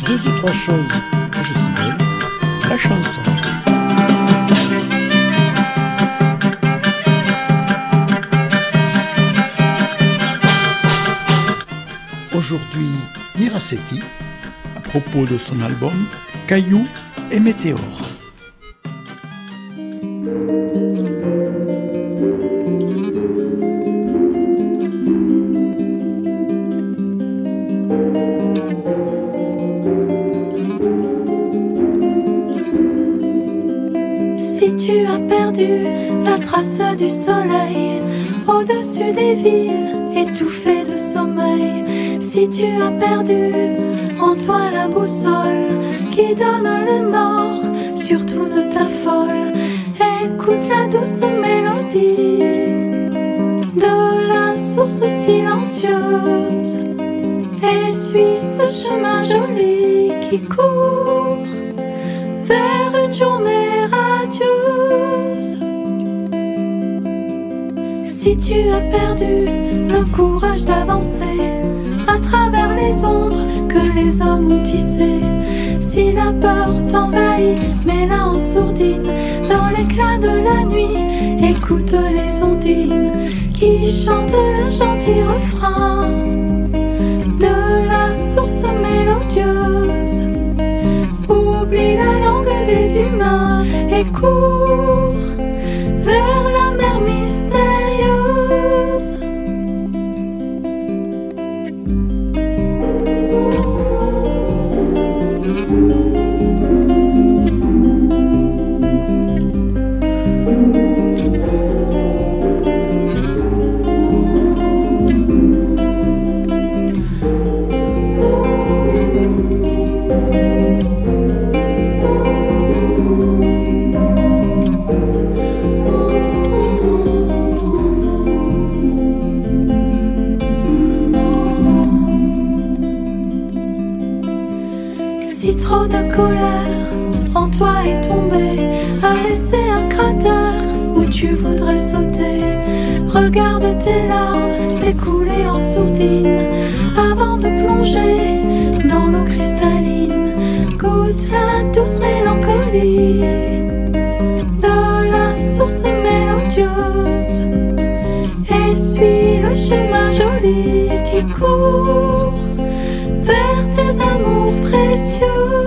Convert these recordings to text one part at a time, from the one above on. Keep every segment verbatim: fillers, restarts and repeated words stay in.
deux ou trois choses que je signale, la chanson. Aujourd'hui, Miracetti, à propos de son album Cailloux et Météores. Si tu as perdu la trace du soleil au-dessus des villes, étouffées de sommeil, si tu as perdu en toi la boussole qui donne le nord, surtout ne t'affole. Écoute la douce mélodie de la source silencieuse et suis ce chemin joli qui court vers une journée radieuse. Si tu as perdu le courage d'avancer à travers les ombres que les hommes ont tissées, si la peur t'envahit, mets-la en sourdine dans l'éclat de la nuit. Écoute les ondines qui chantent le gentil refrain de la source mélodieuse. Oublie la langue des humains et cours vers la mer mystérieuse. Si trop de colère en toi est tombée, a laissé un cratère où tu voudrais sauter, regarde tes larmes s'écouler en sourdine avant de plonger dans l'eau cristalline. Goûte la douce mélancolie de la source mélodieuse et suis le chemin joli qui court vers tes amours précieuses.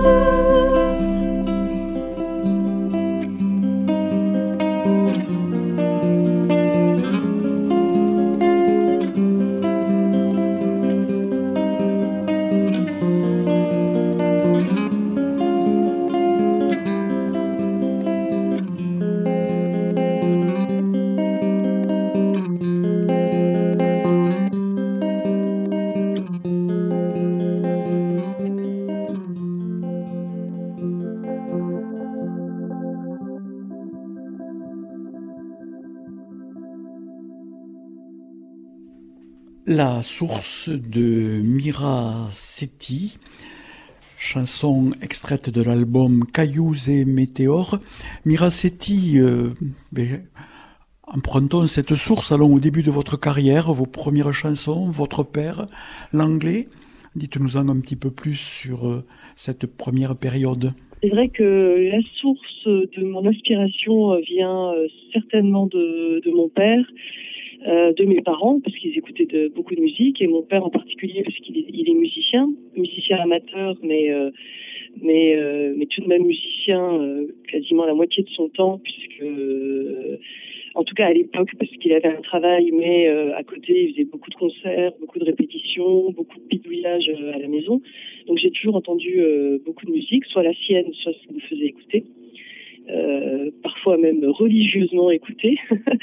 La source de Miracetti, chanson extraite de l'album Cailloux et Météores. Miracetti, euh, ben, empruntons cette source, allons au début de votre carrière, vos premières chansons, votre père, l'anglais. Dites-nous-en un petit peu plus sur euh, cette première période. C'est vrai que la source de mon inspiration vient certainement de, de mon père, euh, de mes parents, parce qu'ils écoutaient de, beaucoup de musique, et mon père en particulier, parce qu'il est, il est musicien, musicien amateur, mais, euh, mais, euh, mais tout de même musicien euh, quasiment la moitié de son temps, puisque, euh, en tout cas à l'époque, parce qu'il avait un travail, mais euh, à côté, il faisait beaucoup de concerts, beaucoup de répétitions, beaucoup de bidouillage euh, à la maison. Donc j'ai toujours entendu euh, beaucoup de musique, soit la sienne, soit ce qu'il me faisait écouter. Euh, parfois même religieusement écouter.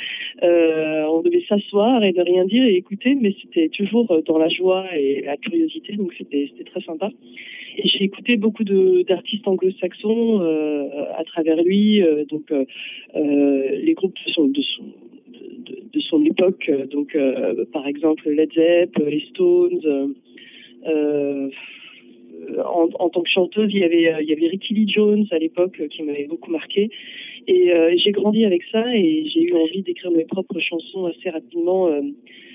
euh, on devait s'asseoir et ne rien dire et écouter, mais c'était toujours dans la joie et la curiosité, donc c'était, c'était très sympa. Et j'ai écouté beaucoup de, d'artistes anglo-saxons euh, à travers lui, euh, donc euh, euh, les groupes de son, de son, de, de son époque, donc euh, par exemple Led Zepp, les Stones. Euh, En, en tant que chanteuse, il y avait il y avait Rickie Lee Jones à l'époque qui m'avait beaucoup marqué, et euh, j'ai grandi avec ça et j'ai eu envie d'écrire mes propres chansons assez rapidement, euh,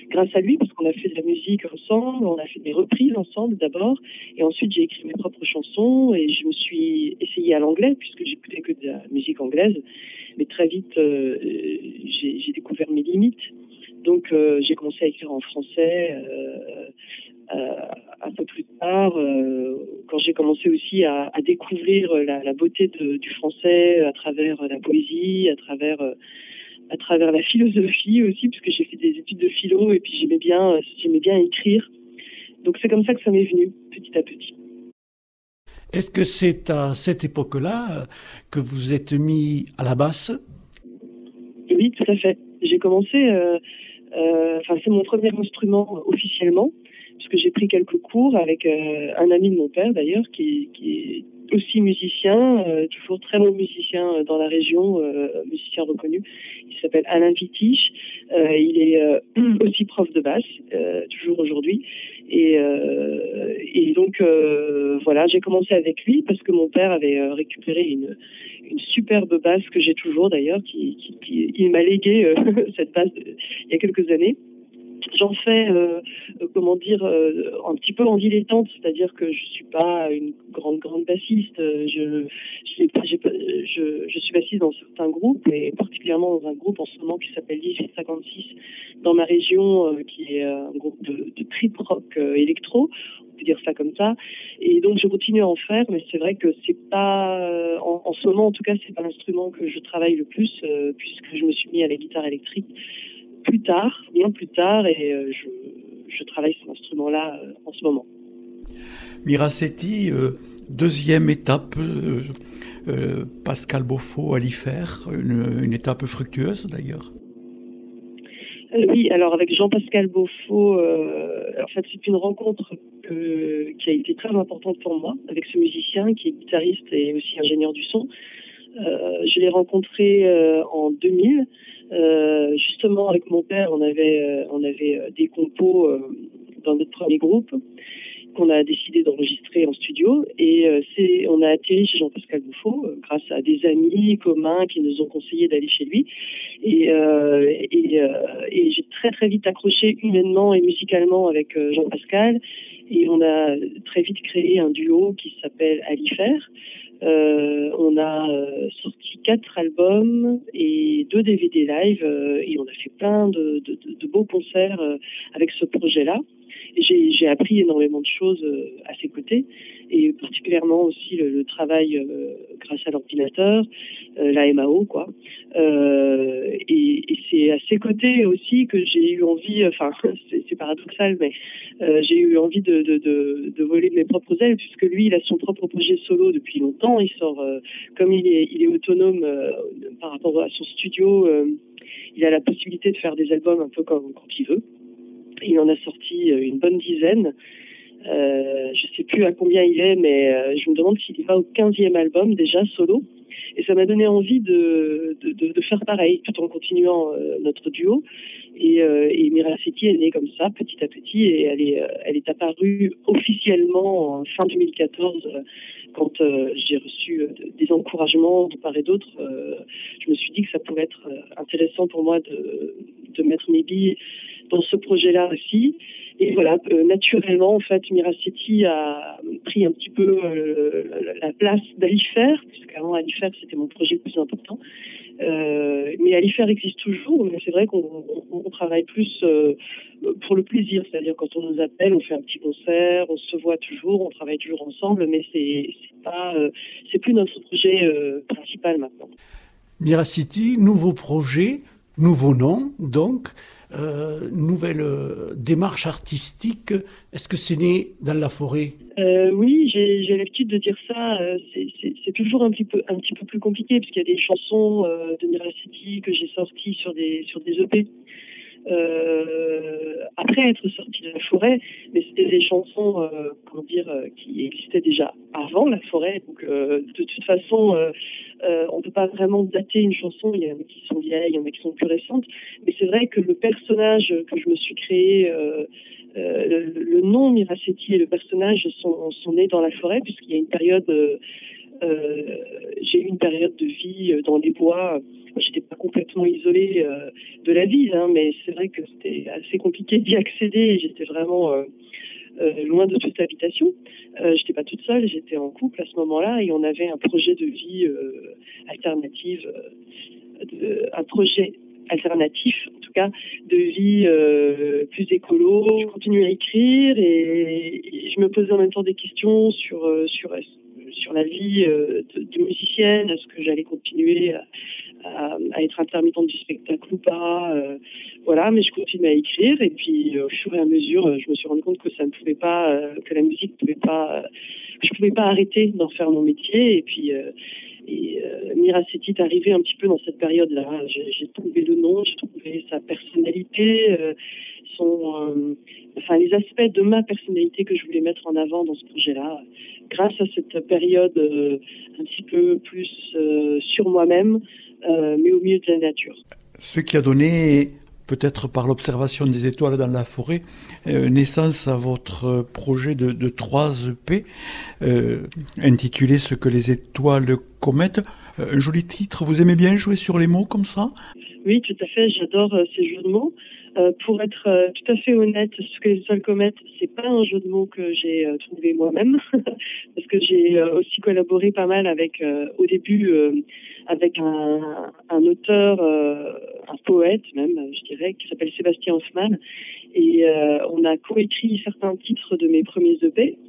grâce à lui, parce qu'on a fait de la musique ensemble, on a fait des reprises ensemble d'abord, et ensuite j'ai écrit mes propres chansons, et je me suis essayée à l'anglais, puisque j'écoutais que de la musique anglaise, mais très vite euh, j'ai, j'ai découvert mes limites, donc euh, j'ai commencé à écrire en français euh, euh, un peu plus tard, euh, quand j'ai commencé aussi à, à découvrir la, la beauté de, du français à travers la poésie, à travers à travers la philosophie aussi, parce que j'ai fait des études de philo et puis j'aimais bien j'aimais bien écrire. Donc c'est comme ça que ça m'est venu petit à petit. Est-ce que c'est à cette époque-là que vous êtes mis à la basse? Oui, tout à fait. J'ai commencé, euh, euh, enfin c'est mon premier instrument officiellement, parce que j'ai pris quelques cours avec euh, un ami de mon père d'ailleurs, qui, qui est aussi musicien, euh, toujours très bon musicien dans la région, euh, musicien reconnu. Il s'appelle Alain Vitiche. Euh, il est euh, aussi prof de basse, euh, toujours aujourd'hui. Et, euh, et donc euh, voilà, j'ai commencé avec lui parce que mon père avait euh, récupéré une, une superbe basse que j'ai toujours d'ailleurs, qui, qui, qui il m'a légué euh, cette basse de, il y a quelques années. J'en fais, euh, comment dire, euh, un petit peu en dilettante, c'est-à-dire que je suis pas une grande grande bassiste. Je, je, j'ai, je, je suis bassiste dans certains groupes, et particulièrement dans un groupe en ce moment qui s'appelle dix-huit cinquante-six dans ma région, euh, qui est un groupe de, de trip rock euh, électro, on peut dire ça comme ça. Et donc je continue à en faire, mais c'est vrai que c'est pas, euh, en, en ce moment en tout cas, c'est pas l'instrument que je travaille le plus, euh, puisque je me suis mis à la guitare électrique plus tard, bien plus tard, et euh, je, je travaille cet instrument-là euh, en ce moment. Mira Sethi, euh, deuxième étape, euh, euh, Pascal Beaufort à l'I F E R, une, une étape fructueuse d'ailleurs. Euh, oui, alors avec Jean-Pascal Beaufort, euh, en fait c'est une rencontre que, qui a été très importante pour moi, avec ce musicien qui est guitariste et aussi ingénieur du son. Euh, je l'ai rencontré euh, en deux mille. Euh, justement avec mon père, on avait euh, on avait euh, des compos euh, dans notre premier groupe qu'on a décidé d'enregistrer en studio, et euh, c'est on a atterri chez Jean-Pascal Beaufort euh, grâce à des amis communs qui nous ont conseillé d'aller chez lui, et euh, et, euh, et j'ai très très vite accroché humainement et musicalement avec euh, Jean-Pascal, et on a très vite créé un duo qui s'appelle À l'I F E R. Euh, on a euh, sorti quatre albums et deux D V D live, euh, et on a fait plein de, de, de, de beaux concerts euh, avec ce projet-là. Et j'ai, j'ai appris énormément de choses euh, à ses côtés, et particulièrement aussi le, le travail euh, grâce à l'ordinateur, euh, la M A O, quoi. Euh, et, et c'est à ses côtés aussi que j'ai eu envie, enfin c'est, c'est paradoxal, mais euh, j'ai eu envie de, de, de, de voler de mes propres ailes, puisque lui il a son propre projet solo depuis longtemps. Il sort, euh, comme il est, il est autonome euh, par rapport à son studio, euh, il a la possibilité de faire des albums un peu comme quand il veut. Il en a sorti une bonne dizaine. Euh, je sais plus à combien il est, mais euh, je me demande s'il va au quinzième album déjà solo. Et ça m'a donné envie de, de, de, de faire pareil, tout en continuant euh, notre duo. Et, euh, et Mira Sethi est née comme ça, petit à petit, et elle est, elle est apparue officiellement en fin deux mille quatorze, euh, quand euh, j'ai reçu euh, des encouragements de part et d'autre. Euh, je me suis dit que ça pouvait être intéressant pour moi de, de mettre mes billes dans ce projet-là aussi. Et voilà, euh, naturellement, en fait, Mira Sethi a pris un petit peu euh, la place d'À l'I F E R, puisqu'avant À l'I F E R, c'était mon projet le plus important. Euh, mais À l'I F E R existe toujours, mais c'est vrai qu'on on, on travaille plus euh, pour le plaisir, c'est-à-dire quand on nous appelle, on fait un petit concert, on se voit toujours, on travaille toujours ensemble, mais c'est, c'est pas, euh, c'est plus notre projet euh, principal maintenant. Mira Sethi, nouveau projet, nouveau nom, donc. Euh, nouvelle euh, démarche artistique. Est-ce que c'est né dans la forêt? euh, Oui, j'ai, j'ai l'habitude de dire ça. Euh, c'est, c'est, c'est toujours un petit peu, un petit peu plus compliqué, parce qu'il y a des chansons euh, de Mira Sethi que j'ai sorties sur des, sur des E P. Euh, après être sortie de la forêt, mais c'était des chansons, euh, comment dire, euh, qui existaient déjà avant la forêt. Donc, euh, de toute façon, euh, euh, on peut pas vraiment dater une chanson. Il y en a qui sont vieilles, il y en a qui sont plus récentes. Mais c'est vrai que le personnage que je me suis créé, euh, euh, le, le nom Mira Sethi et le personnage sont, sont nés dans la forêt, puisqu'il y a une période euh, euh, j'ai eu une période de vie dans les bois. J'étais pas complètement isolée euh, de la ville, hein, mais c'est vrai que c'était assez compliqué d'y accéder. J'étais vraiment euh, euh, loin de toute habitation. Euh, j'étais pas toute seule, j'étais en couple à ce moment-là et on avait un projet de vie euh, alternative, euh, de, un projet alternatif, en tout cas, de vie euh, plus écolo. Je continuais à écrire et, et je me posais en même temps des questions sur euh, sur sur la vie euh, de, de musicienne. Est-ce que j'allais continuer à, à, à être intermittente du spectacle ou pas, euh, voilà, mais je continuais à écrire et puis euh, au fur et à mesure, euh, je me suis rendu compte que ça ne pouvait pas, euh, que la musique pouvait pas, euh, je pouvais pas arrêter d'en faire mon métier et puis euh, et euh, Mira Sethi est arrivée un petit peu dans cette période-là. J'ai, j'ai trouvé le nom, j'ai trouvé sa personnalité, euh, son, euh, enfin les aspects de ma personnalité que je voulais mettre en avant dans ce projet-là, grâce à cette période euh, un petit peu plus euh, sur moi-même, euh, mais au milieu de la nature. Ce qui a donné, peut-être par l'observation des étoiles dans la forêt, euh, naissance à votre projet de, de trois E P, euh, intitulé « Ce que les étoiles commettent ». Un joli titre, vous aimez bien jouer sur les mots comme ça ? Oui, tout à fait, j'adore euh, ces jeux de mots. Euh, pour être euh, tout à fait honnête, ce que les étoiles commettent, c'est pas un jeu de mots que j'ai euh, trouvé moi-même, parce que j'ai euh, aussi collaboré pas mal avec, euh, au début, euh, avec un, un auteur, euh, un poète même, je dirais, qui s'appelle Sébastien Hoffman, et euh, on a coécrit certains titres de mes premiers E P.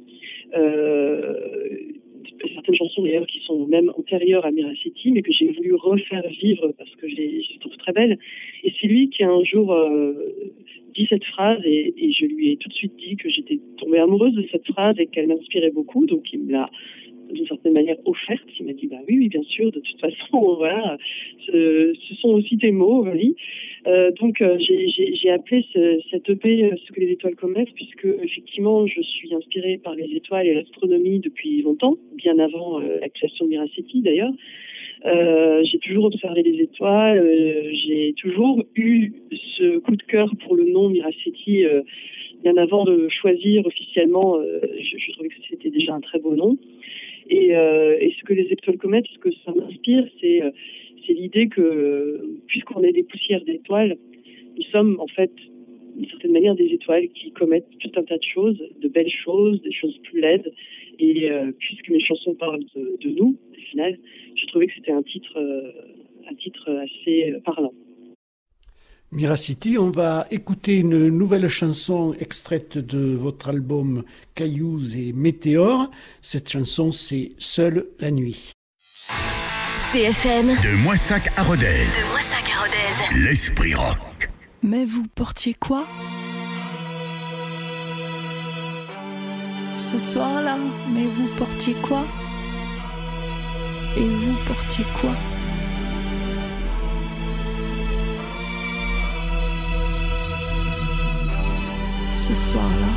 Euh, certaines chansons d'ailleurs qui sont même antérieures à Mira Sethi, mais que j'ai voulu refaire vivre parce que je les, je les trouve très belles. Et c'est lui qui a un jour euh, dit cette phrase et, et je lui ai tout de suite dit que j'étais tombée amoureuse de cette phrase et qu'elle m'inspirait beaucoup. Donc il me l'a d'une certaine manière offerte. Il m'a dit bah oui, oui bien sûr, de toute façon, voilà, ce, ce sont aussi tes mots, oui. Euh, donc euh, j'ai, j'ai, j'ai appelé ce, cette E P Ce que les étoiles commettent, puisque effectivement je suis inspirée par les étoiles et l'astronomie depuis longtemps, bien avant euh, la création de Mira Sethi d'ailleurs. Euh, j'ai toujours observé les étoiles, euh, j'ai toujours eu ce coup de cœur pour le nom Mira Sethi euh, bien avant de choisir officiellement. Euh, je, je trouvais que c'était déjà un très beau nom. Et, euh, et ce que les étoiles commettent, ce que ça m'inspire, c'est, euh, c'est l'idée que, euh, puisqu'on est des poussières d'étoiles, nous sommes en fait, d'une certaine manière, des étoiles qui commettent tout un tas de choses, de belles choses, des choses plus laides. Et euh, puisque mes chansons parlent de, de nous, au final, je trouvais que c'était un titre, euh, un titre assez parlant. Mira Sethi, on va écouter une nouvelle chanson extraite de votre album Cailloux et Météores. Cette chanson, c'est Seule la nuit. C F M. De Moissac à Rodez. De Moissac à Rodez. L'esprit rock. Mais vous portiez quoi ? Ce soir-là, mais vous portiez quoi ? Et vous portiez quoi ? Ce soir-là.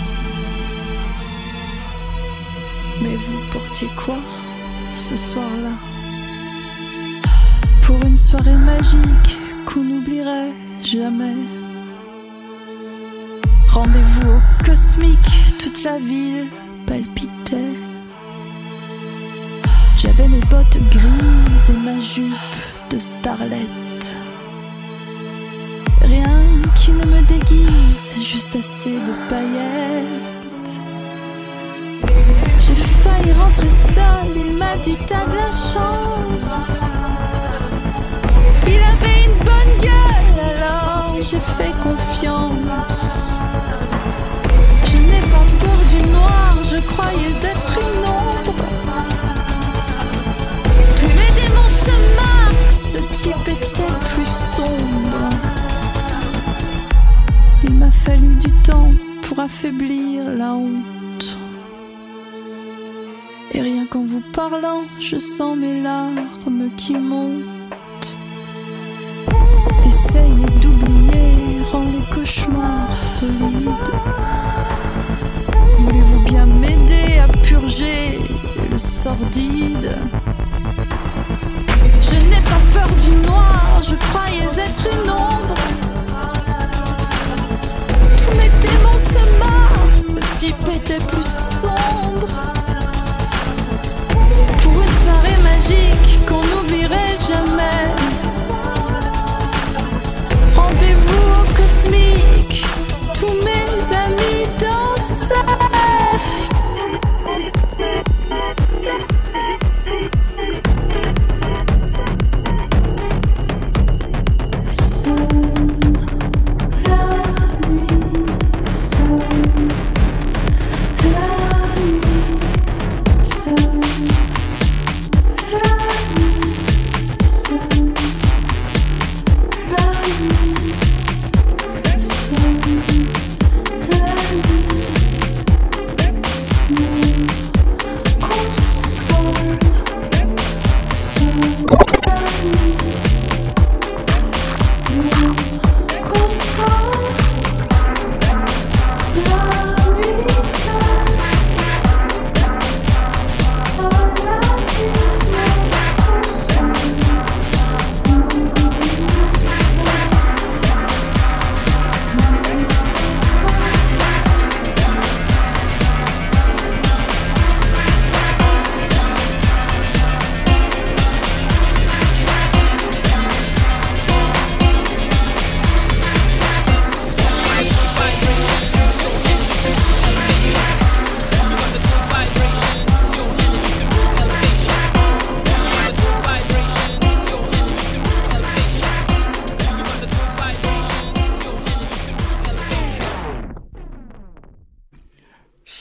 Mais vous portiez quoi ce soir-là ? Pour une soirée magique qu'on n'oublierait jamais. Rendez-vous au cosmique, toute la ville palpitait. J'avais mes bottes grises et ma jupe de starlet. Rien qui ne me déguise, juste assez de paillettes. J'ai failli rentrer seule, il m'a dit t'as de la chance. Il avait une bonne gueule, alors j'ai fait confiance. Je n'ai pas peur du noir, je croyais être une ombre. Plus mes démons se marquent, ce type était plus sombre. Il m'a fallu du temps pour affaiblir la honte. Et rien qu'en vous parlant, je sens mes larmes qui montent. Essayez d'oublier rend les cauchemars solides. Voulez-vous bien m'aider à purger le sordide ? Je n'ai pas peur du noir, je croyais être une ombre. Tous mes démons se marrent, ce type était plus sombre. Pour une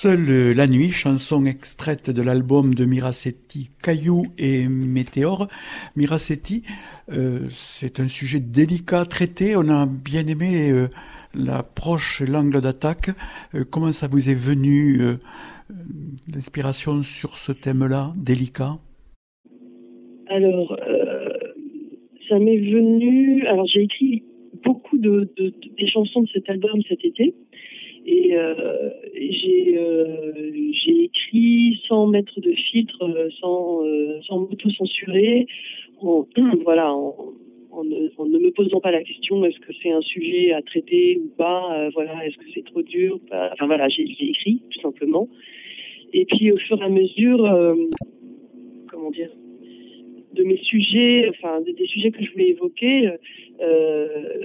Seule la nuit, chanson extraite de l'album de Miracetti, Cailloux et Météores. Miracetti, euh, c'est un sujet délicat à traiter. On a bien aimé euh, l'approche et l'angle d'attaque. Euh, comment ça vous est venu, euh, l'inspiration sur ce thème-là, délicat? Alors, euh, ça m'est venu... Alors, j'ai écrit beaucoup de, de, de, des chansons de cet album cet été. Et, euh, et j'ai, euh, j'ai écrit sans mettre de filtre, sans, euh, sans m'auto-censurer, en, voilà, en, en, ne, en ne me posant pas la question est-ce que c'est un sujet à traiter ou pas, euh, voilà, est-ce que c'est trop dur, pas, enfin voilà, j'ai, j'ai écrit tout simplement. Et puis au fur et à mesure, euh, comment dire, de mes sujets, enfin des, des sujets que je voulais évoquer. Euh,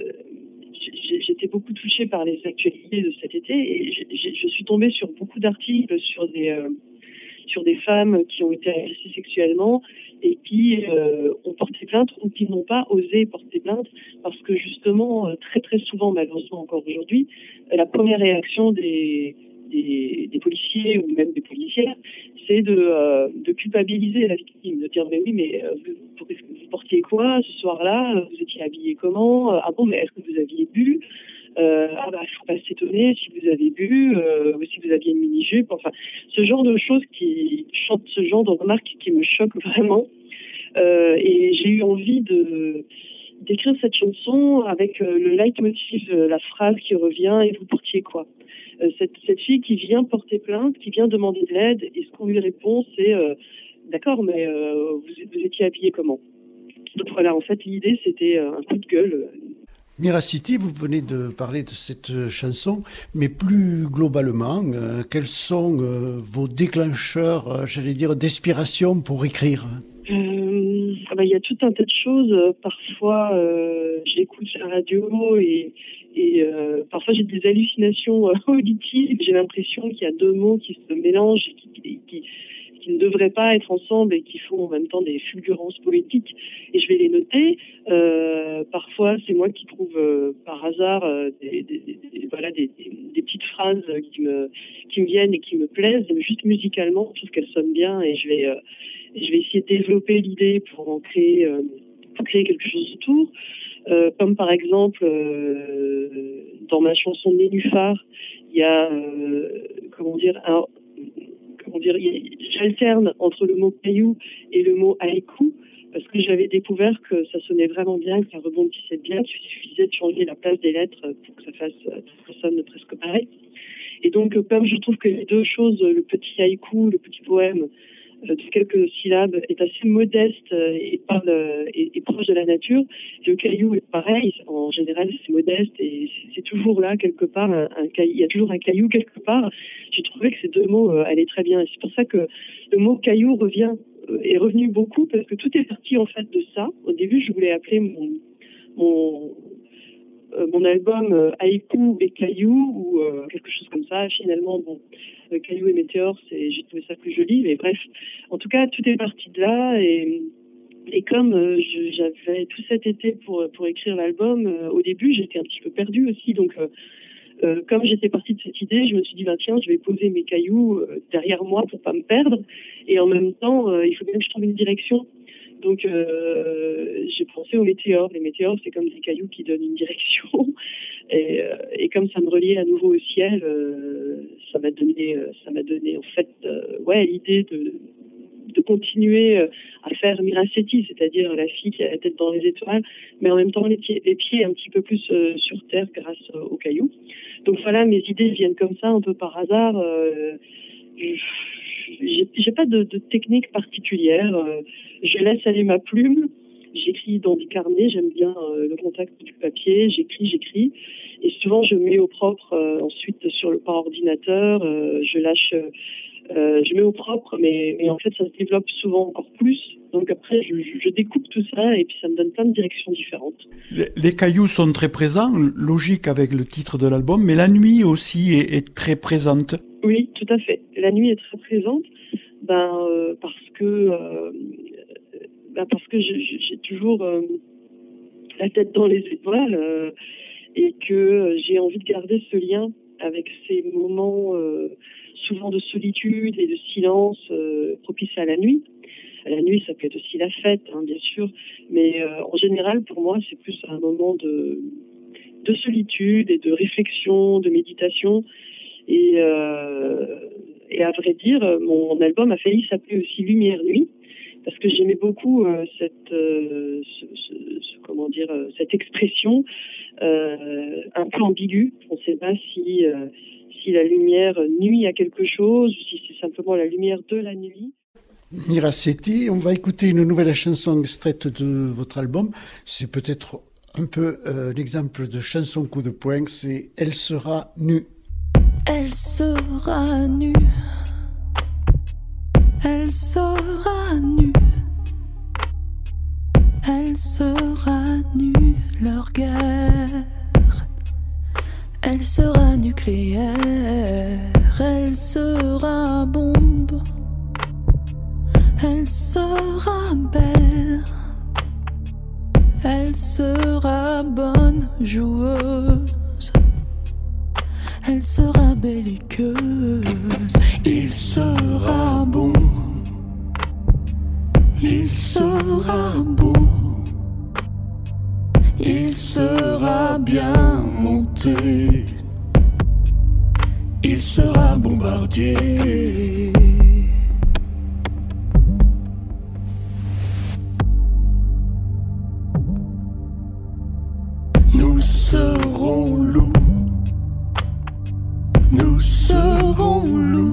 J'étais beaucoup touchée par les actualités de cet été et je, je suis tombée sur beaucoup d'articles sur des euh, sur des femmes qui ont été agressées sexuellement et qui euh, ont porté plainte ou qui n'ont pas osé porter plainte parce que justement très très souvent, malheureusement encore aujourd'hui, la première réaction des des, des policiers ou même des policières, c'est de, euh, de culpabiliser la victime, de dire mais oui mais euh, vous, vous portiez quoi ce soir-là, vous étiez habillé comment, ah bon mais est-ce que vous aviez bu, euh, ah bah faut pas s'étonner si vous avez bu, euh, ou si vous aviez une mini-jupe, enfin ce genre de choses qui chantent, ce genre de remarques qui me choquent vraiment, euh, et j'ai eu envie de d'écrire cette chanson avec euh, le leitmotiv, euh, la phrase qui revient et vous portiez quoi. Euh, cette, cette fille qui vient porter plainte, qui vient demander de l'aide, et ce qu'on lui répond, c'est euh, d'accord, mais euh, vous, vous étiez habillé comment? Donc voilà, en fait, l'idée, c'était un coup de gueule. Miracetti, vous venez de parler de cette chanson, mais plus globalement, euh, quels sont euh, vos déclencheurs, euh, j'allais dire, d'inspiration pour écrire? euh, bah, y a tout un tas de choses. Parfois, euh, j'écoute la radio et Et euh, parfois j'ai des hallucinations euh, auditives. J'ai l'impression qu'il y a deux mots qui se mélangent, qui, qui, qui, qui ne devraient pas être ensemble et qui font en même temps des fulgurances poétiques. Et je vais les noter. Euh, parfois c'est moi qui trouve euh, par hasard euh, des, des, des, voilà, des, des, des petites phrases qui me, qui me viennent et qui me plaisent, juste musicalement, je trouve qu'elles sonnent bien et je vais, euh, je vais essayer de développer l'idée pour en créer, euh, pour créer quelque chose autour. Euh, comme par exemple euh, dans ma chanson Nénuphar, il y a euh, comment dire un, comment dire j'alterne entre le mot caillou et le mot haïku parce que j'avais découvert que ça sonnait vraiment bien, que ça rebondissait bien, qu'il suffisait de changer la place des lettres pour que ça fasse que ça sonne presque pareil. Et donc comme je trouve que les deux choses, le petit haïku, le petit poème de quelques syllabes est assez modeste et parle et, et proche de la nature. Le caillou est pareil, en général c'est modeste et c'est, c'est toujours là quelque part un, un caillou, il y a toujours un caillou quelque part. J'ai trouvé que ces deux mots euh, allaient très bien et c'est pour ça que le mot caillou revient euh, est revenu beaucoup parce que tout est parti en fait de ça. Au début je voulais appeler mon mon euh, mon album euh, Haïku et Caillou ou euh, quelque chose comme ça. Finalement bon. Euh, Caillou et Météores, c'est, j'ai trouvé ça plus joli, mais bref, en tout cas, tout est parti de là, et, et comme euh, je, j'avais tout cet été pour, pour écrire l'album, euh, au début, j'étais un petit peu perdue aussi, donc euh, euh, comme j'étais partie de cette idée, je me suis dit, bah, tiens, je vais poser mes cailloux euh, derrière moi pour pas me perdre, et en même temps, euh, il faut bien que je trouve une direction. Donc, euh, j'ai pensé aux météores. Les météores, c'est comme des cailloux qui donnent une direction. Et, euh, et comme ça me reliait à nouveau au ciel, euh, ça m'a donné, ça m'a donné en fait, euh, ouais, l'idée de, de continuer à faire Miracetti, c'est-à-dire la fille qui a la tête dans les étoiles, mais en même temps les pieds, les pieds un petit peu plus euh, sur terre grâce euh, aux cailloux. Donc voilà, mes idées viennent comme ça, un peu par hasard. Euh, j'ai, j'ai pas de, de technique particulière. Euh, je laisse aller ma plume. J'écris dans des carnets, j'aime bien euh, le contact du papier, j'écris, j'écris. Et souvent, je mets au propre euh, ensuite sur le par ordinateur, euh, je lâche, euh, je mets au propre, mais, mais en fait, ça se développe souvent encore plus. Donc après, je, je découpe tout ça et puis ça me donne plein de directions différentes. Les, les cailloux sont très présents, logique avec le titre de l'album, mais la nuit aussi est, est très présente. Oui, tout à fait. La nuit est très présente, ben euh, parce que euh, ben parce que j'ai, j'ai toujours euh, la tête dans les étoiles euh, et que j'ai envie de garder ce lien avec ces moments euh, souvent de solitude et de silence euh, propice à la nuit. À la nuit, ça peut être aussi la fête, hein, bien sûr, mais euh, en général, pour moi, c'est plus un moment de, de solitude et de réflexion, de méditation. Et, euh, et à vrai dire, mon album a failli s'appeler aussi Lumière Nuit, parce que j'aimais beaucoup euh, cette, euh, ce, ce, ce, comment dire, euh, cette expression euh, un peu ambiguë. On ne sait pas si, euh, si la lumière nuit à quelque chose ou si c'est simplement la lumière de la nuit. Mira Sethi, on va écouter une nouvelle chanson extraite de votre album. C'est peut-être un peu euh, l'exemple de chanson coup de poing, c'est « Elle sera nue ». Elle sera nue. Elle sera nue. Elle sera nue, leur guerre. Elle sera nucléaire. Elle sera bombe. Elle sera belle. Elle sera bonne joueuse. Elle sera belliqueuse. Il sera bon. Il sera beau. Il sera bien monté. Il sera bombardier. Nous serons loups. Nous serons loups.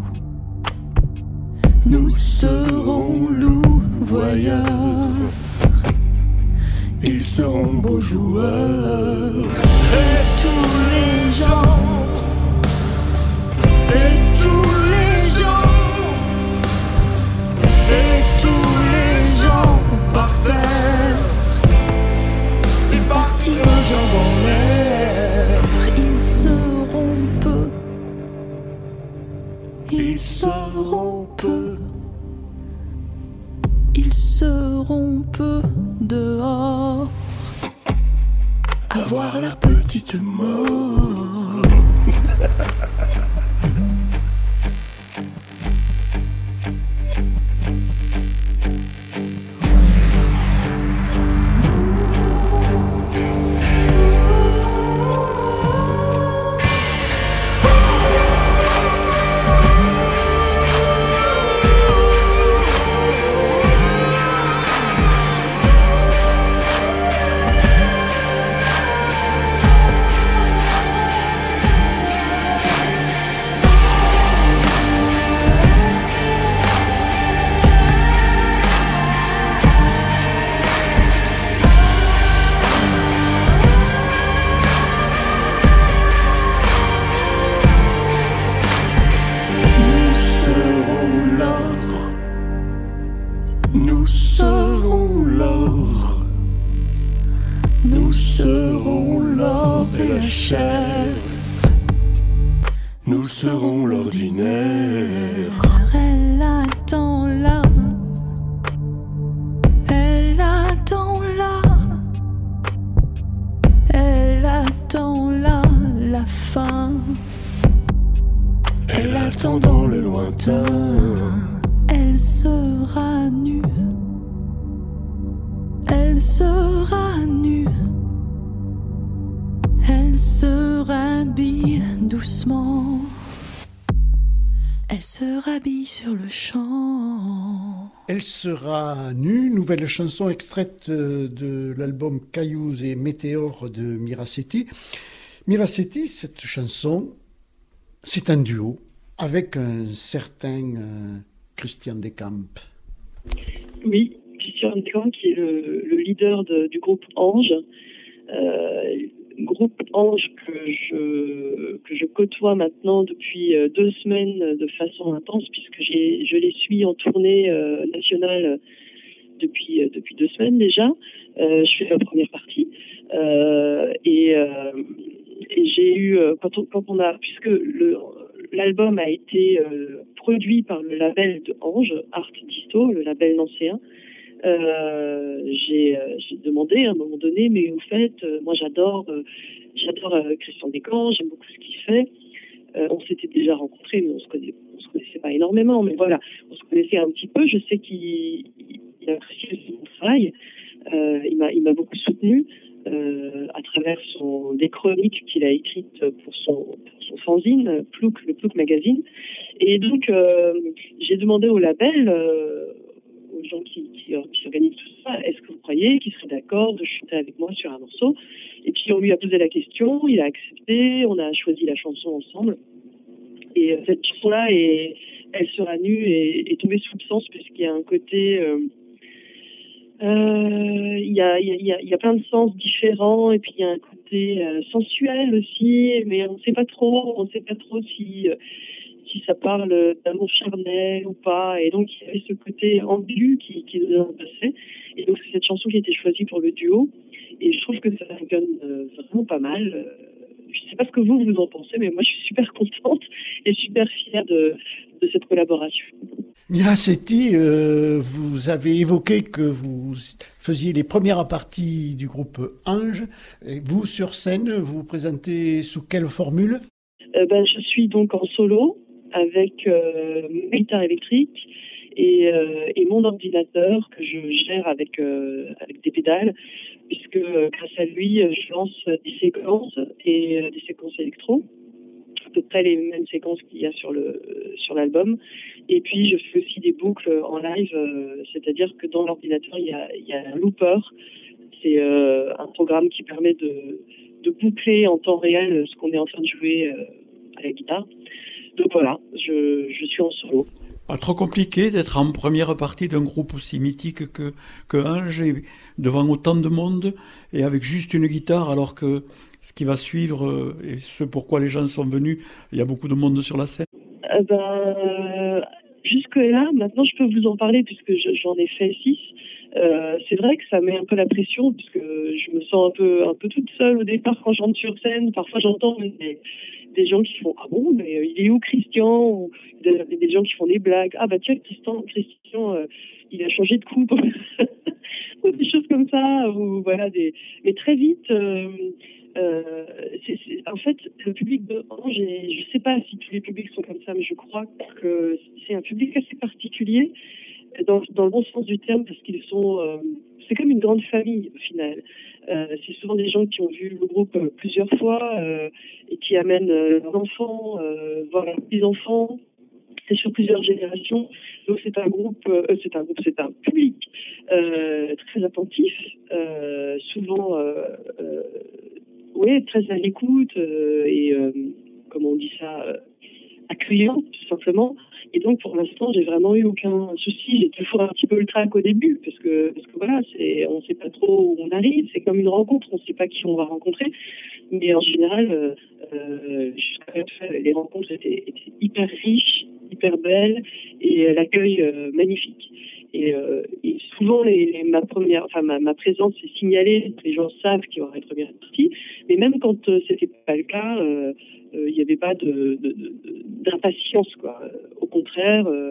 Nous serons loups voyeurs. Ils seront beaux joueurs. Et tous les gens, et tous les gens, et tous les gens par terre. Ils partiront jambes en l'air. Ils seront peu. Ils seront peu. Ils seront peu dehors à voir la petite mort. Nous serons l'or. Nous serons l'or et la chair. Nous serons l'ordinaire. Elle attend là. Elle attend là. Elle attend là la fin. Elle attend dans le lointain. Elle sera nue. Elle sera nue. Elle se rhabille doucement. Elle se rhabille sur le champ. Elle sera nue, nouvelle chanson extraite de l'album Cailloux et Météores de Mira Sethi. Mira Sethi, cette chanson, c'est un duo avec un certain euh, Christian Decamp. Oui, Christian Decamp qui est le, le leader de, du groupe Ange. Euh, groupe Ange que je, que je côtoie maintenant depuis deux semaines de façon intense, puisque j'ai, je les suis en tournée euh, nationale depuis, depuis deux semaines déjà. Euh, je fais la première partie. Euh, et, euh, et j'ai eu, quand on, quand on a, puisque le, l'album a été euh, produit par le label de Ange, Art Disto, le label nancéen, Euh, j'ai, euh, j'ai demandé à un moment donné, mais au fait, euh, moi j'adore, euh, j'adore euh, Christian Decamp, j'aime beaucoup ce qu'il fait. Euh, on s'était déjà rencontrés, mais on se connaît, on se connaissait pas énormément. Mais voilà, on se connaissait un petit peu. Je sais qu'il il appréciait mon travail. Euh, il m'a, il m'a beaucoup soutenu euh, à travers son, des chroniques qu'il a écrites pour son, pour son fanzine, Plouc, le Plouc Magazine. Et donc, euh, j'ai demandé au label, euh, aux gens qui, qui, qui organisent tout ça, est-ce que vous croyez qu'il serait d'accord de chanter avec moi sur un morceau? Et puis, on lui a posé la question, il a accepté, on a choisi la chanson ensemble. Et euh, cette chanson-là, est, Elle sera nue, est, est tombée sous le sens, puisqu'il y a un côté... Euh, Euh, il y a, il y a, il y a plein de sens différents, et puis il y a un côté euh, sensuel aussi, mais on ne sait pas trop, on ne sait pas trop si euh, si ça parle d'amour charnel ou pas, et donc il y avait ce côté ambigu qui qui nous a passé, et donc c'est cette chanson qui a été choisie pour le duo, et je trouve que ça fonctionne euh, vraiment pas mal. Je ne sais pas ce que vous vous en pensez, mais moi je suis super contente et super fière de de cette collaboration. Mira Sethi, euh, vous avez évoqué que vous faisiez les premières parties du groupe Ange. Et vous, sur scène, vous vous présentez sous quelle formule? euh, ben, Je suis donc en solo avec euh, ma guitare électrique et, euh, et mon ordinateur que je gère avec, euh, avec des pédales, puisque euh, grâce à lui, je lance des séquences et euh, des séquences électro. À peu près les mêmes séquences qu'il y a sur le sur l'album, et puis je fais aussi des boucles en live, euh, c'est-à-dire que dans l'ordinateur il y a il y a un looper, c'est euh, un programme qui permet de de boucler en temps réel ce qu'on est en train de jouer euh, à la guitare. Donc voilà, je je suis en solo. Pas trop compliqué d'être en première partie d'un groupe aussi mythique que, que Ange, et devant autant de monde, et avec juste une guitare, alors que ce qui va suivre, et ce pourquoi les gens sont venus, il y a beaucoup de monde sur la scène. Euh, ben, jusque-là, maintenant je peux vous en parler puisque j'en ai fait six. Euh, c'est vrai que ça met un peu la pression puisque je me sens un peu, un peu toute seule au départ quand je rentre sur scène. Parfois j'entends des, des gens qui font « Ah bon, mais il est où Christian ?» ou des, des gens qui font des blagues. « Ah bah tiens, Christian, Christian euh, il a changé de coupe. » ou des choses comme ça. Ou, voilà, des... Mais très vite... Euh, Euh, c'est, c'est, en fait, le public de Ange, je ne sais pas si tous les publics sont comme ça, mais je crois que c'est un public assez particulier, dans, dans le bon sens du terme, parce qu'ils sont... Euh, c'est comme une grande famille, au final. Euh, c'est souvent des gens qui ont vu le groupe plusieurs fois euh, et qui amènent euh, leurs enfants, euh, voire leurs petits-enfants. C'est sur plusieurs générations. Donc c'est un groupe, euh, c'est un groupe, c'est un public euh, très attentif, euh, souvent... Euh, euh, Oui, très à l'écoute euh, et, euh, comment on dit ça, euh, accueillant, tout simplement. Et donc, pour l'instant, j'ai vraiment eu aucun souci. J'ai toujours un petit peu le trac au début, parce que, parce que voilà, c'est, on ne sait pas trop où on arrive. C'est comme une rencontre, on ne sait pas qui on va rencontrer. Mais en général, euh, euh, jusqu'à les rencontres étaient, étaient hyper riches, hyper belles, et l'accueil euh, magnifique. Et, euh, et souvent, les, les, ma première, enfin ma, ma présence est signalée. Les gens savent qu'il y aura une première partie. Mais même quand euh, c'était pas le cas, il euh, euh, n'y avait pas de, de, de, d'impatience, quoi. Au contraire, euh,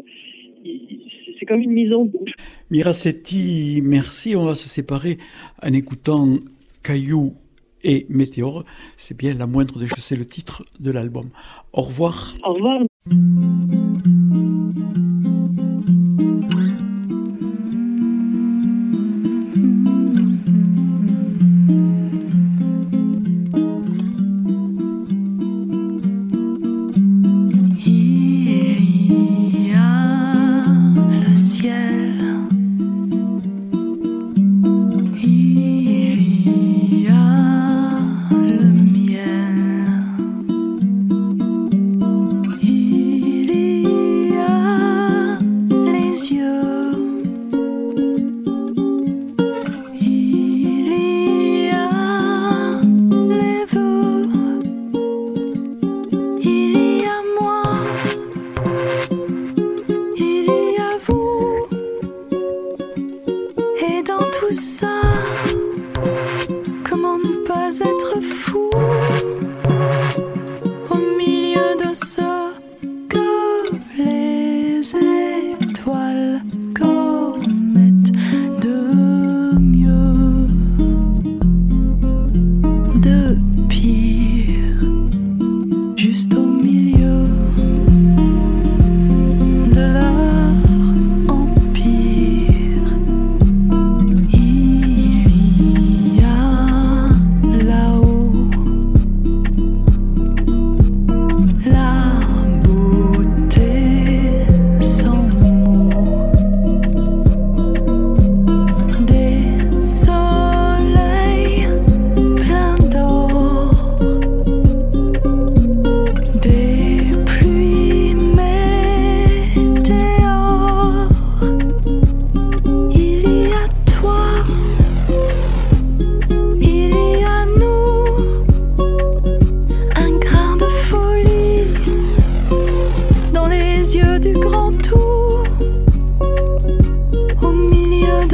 c'est comme une mise en bouche. Mira Sethi, merci. On va se séparer en écoutant Caillou et Météore. C'est bien la moindre des choses. C'est le titre de l'album. Au revoir. Au revoir. Il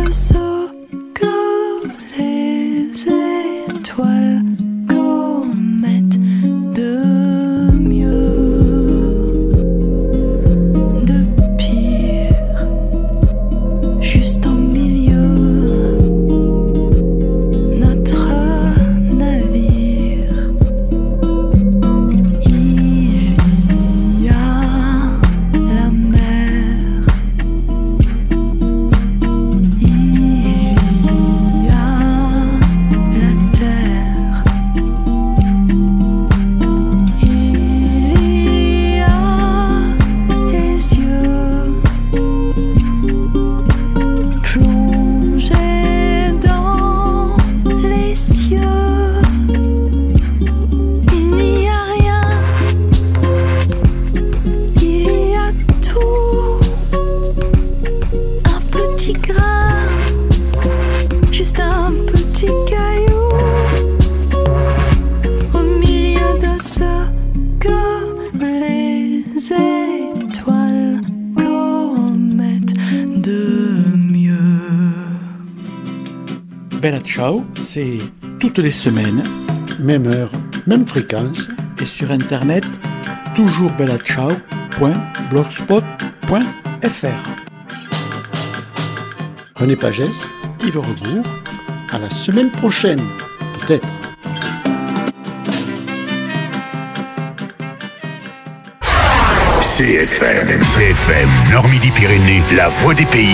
de ce que les étoiles commettent de mieux, de pire, juste en milieu, notre navire. Il y a la mer, il y a la terre, il y a tes yeux plongés dans les cieux. Il n'y a rien, il y a tout, un petit grain, juste un petit caillou, au milieu de ce que les étoiles commettent de mieux. Bella Ciao, c'est toutes les semaines Même heure, même fréquence. et sur internet toujours bella ciao point blogspot point f r. René Pagès, Yves Rebourg, à la semaine prochaine, peut-être. C F M, C F M, Nord-Midi-Pyrénées, la voix des pays.